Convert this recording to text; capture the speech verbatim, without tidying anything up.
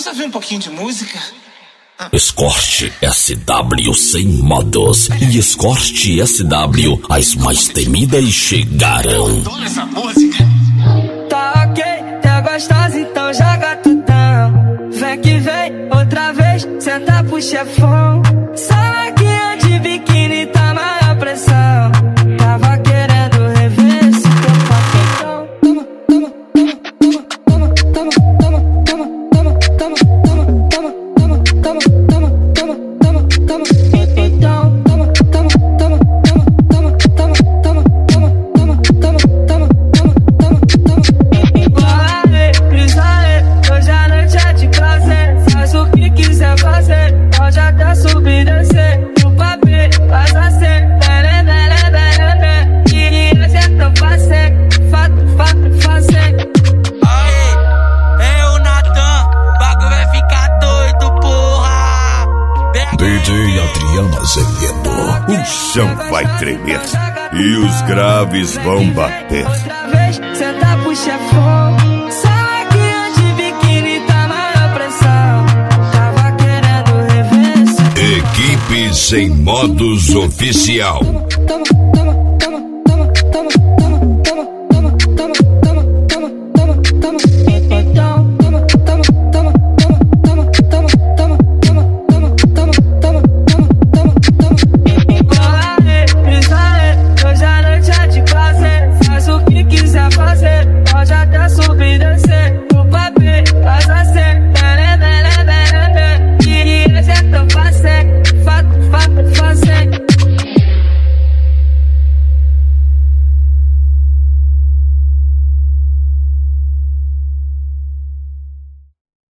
ouvir um pouquinho de música? Escort S W sem modos e Escort S W, as mais temidas chegaram. Adoro essa música. Tá ok, tá gostosa, então joga tutão. Vem que vem, outra vez, senta pro chefão. Salaquinha de biquíni, tá maior pressão. Tava querendo rever esse teu papetão. Toma, toma, toma, toma, toma, toma, toma, toma, toma, toma, toma, toma, toma, toma, toma, toma, então, toma, toma, toma, toma, toma, toma, toma, toma, toma, toma, toma, toma, toma. Bola aí, brisa aí, hoje a noite é de prazer. Faz o que quiser fazer, pode até subir e descer. No papel, faz assim, bele, bele, bele, bele. E esse é tão fácil, fato, fato, fácil. Aê, é o Natan, o bagulho vai ficar doido, porra. D J Adriano Azevedo. O chão vai tremer e os graves vão bater. Outra vez, senta pro chefão. Salaquinha de biquíni, tá maior pressão. Tava querendo rever esse Equipe Sem Modos Oficial. toma,